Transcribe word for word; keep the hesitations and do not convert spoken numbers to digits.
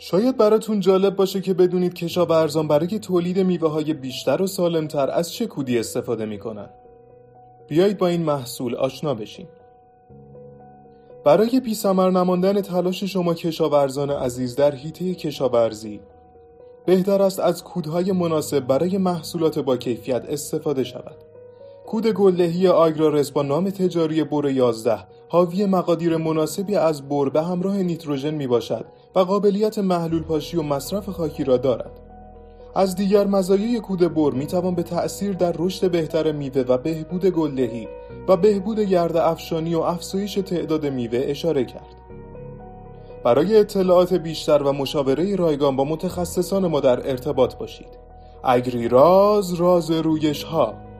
شاید براتون جالب باشه که بدونید کشاورزان برای تولید میوه‌های بیشتر و سالمتر از چه کودی استفاده میکنن. بیایید با این محصول آشنا بشیم. برای بی‌ثمر نماندن تلاش شما کشاورزان عزیز در حیطه کشاورزی، بهتر است از کودهای مناسب برای محصولات با کیفیت استفاده شود. کود گلدهی آگرارس با نام تجاری بور یازده حاوی مقادیر مناسبی از بور به همراه نیتروژن می باشد و قابلیت محلول پاشی و مصرف خاکی را دارد. از دیگر مزایای کود بور می توان به تأثیر در رشد بهتر میوه و بهبود گلدهی و بهبود گرد افشانی و افزایش تعداد میوه اشاره کرد. برای اطلاعات بیشتر و مشاوره رایگان با متخصصان ما در ارتباط باشید. اگریراز راز رویش ها